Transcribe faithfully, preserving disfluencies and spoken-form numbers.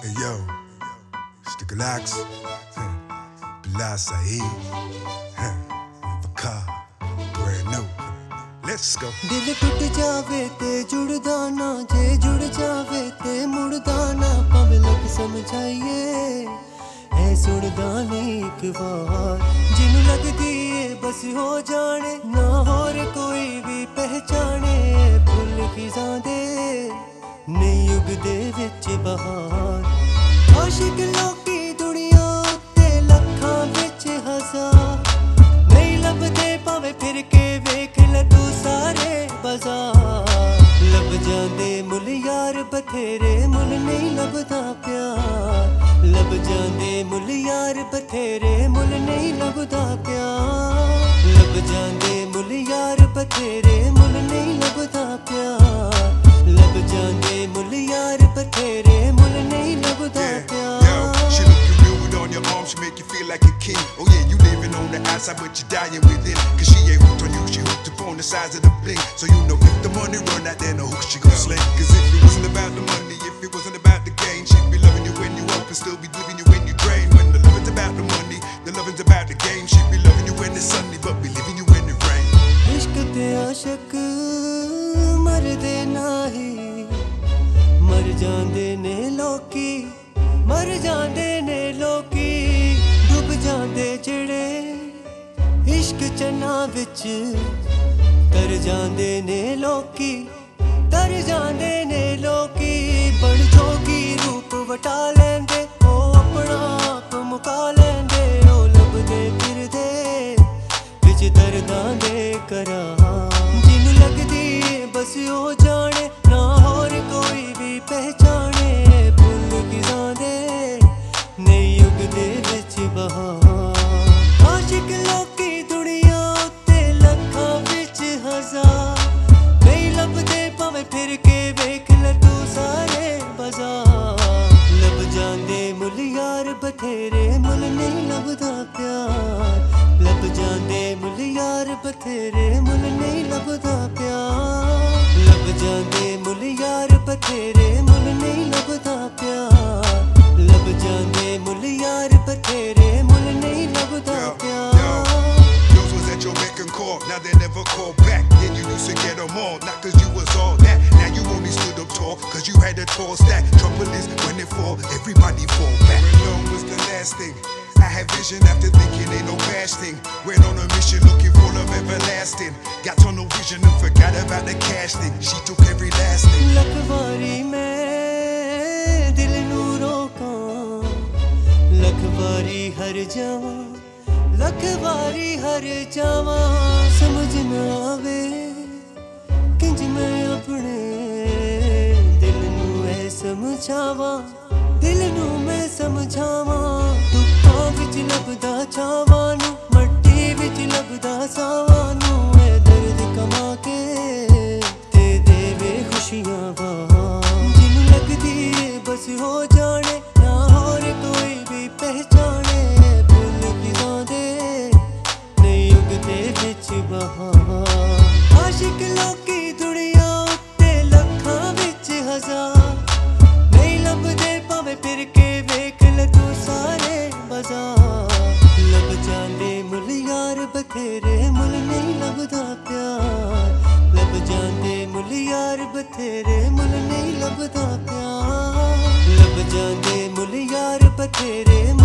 Hey yo, it's the Galax, Bilal Saeed, Vakar, brand new. Let's go. दिल टूट जावे ते जुड़दा ना, जे जुड़ जावे ते मुड़दा ना, भावें लोग समझाइए ऐ सुनदा नहीं एक बार। जिन्नू लगदी ए बस हो जाने, ना होर कोई भी पहचाने, फुल खिज़ां दे नहीं उगदे विच बहार। आशिक लोकी दुनिया उत्ते लखां विच हज़ार, नहीं लभदे भावें फिर के वेख ले तू सारे बाजार। लब जांदे मुल यार बथेरे, मुल नहीं लभदा प्यार। लब जांदे मुल यार बथेरे, मुल नहीं लभदा प्यार। लब जांदे मुल यार बथेरे, मुल नहीं लभदा प्यार। लब जांदे मुल यार बथेरे, मुल नहीं लभदा प्यार। She looking real good on your arm, she make you feel like a king. Oh yeah, you living on the outside but you dying within. Cause she ain't hooked on you, she hooked up on the size of the bling. So you know if the money run out, then the hook she gon' sling. Cause if it wasn't about the money, if it wasn't about the gain, she'd be loving you when you up and still be leaving you when you drain. When the loving's about the money, the loving's about the game. She'd be loving you when it's sunny, but be leaving you when it rain. इश्क ते आशिक मरदे नाही, मर जांदे ने लोकी, मर जांदे ने लोकी। डुब जांदे जेड़े इश्क चन्ना विच, तर जांदे ने लोकी, तर जांदे ने लोकी। बड़ जोगी रूप वटा लैंदे, ओ अपना आप मुका लैंदे, ओ लभदे फिरदे विच दर्दां दे करार। जिन्नू लगदी ए बस हो जाने, ना होर कोई भी पहचाने, फुल खिज़ां दे नहीं उगदे विच बहार। आशिक लोकी दुनिया उत्ते लखां विच हज़ार, नहीं लभदे भावें फिर के वेख ले तू सारे बाजार। लब जांदे मुल यार बथेरे, मुल नहीं लभदा प्यार। लब जांदे मुल यार बथेरे, मुल नहीं लभदा प्यार। लब जांदे मुल यार बथेरे, मुल नहीं लभदा प्यार। लब जांदे मुल यार बथेरे, मुल नहीं लभदा प्यार। Those was at your beck and call, now they never call back. Then you used to get them all, not cause you was all that. Now you only stood up tall, cause you had a tall stack. Trouble is, when they fall, everybody fall back. Where alone was the last thing. I had vision after thinking ain't no bad thing. Went on a mission looking for love everlasting. Got tunnel vision and forgot about the cash thing. She took every last thing. लखवारी मैं दिल नू रोकां, लखवारी हर जावां, लखवारी हर जावां। समझ ना आवे किंज मैं अपने दिल नू ऐ समझावां, दिल नू मैं समझावां। दुखां विच लभदा छावां नू, मट्टी विच लभदा सावां नू। ऐ दर्द कमा के ते देवे खुशियां बाहर। जिन्नू लगदी ए बस हो जाने, ना होर कोई भी पहचाने, फुल खिज़ां दे नहीं उगदे विच बहार। आशिक लोकी दुनिया उत्ते लखां विच हज़ार, नहीं लभदे भावें फिर के वेख ले तू सारे बाजार। लब जांदे मुल यार बथेरे, मुल नहीं लभदा प्यार। लब जांदे मुल यार बथेरे, मुल नहीं लभदा प्यार। लब जांदे मुल यार बथेरे।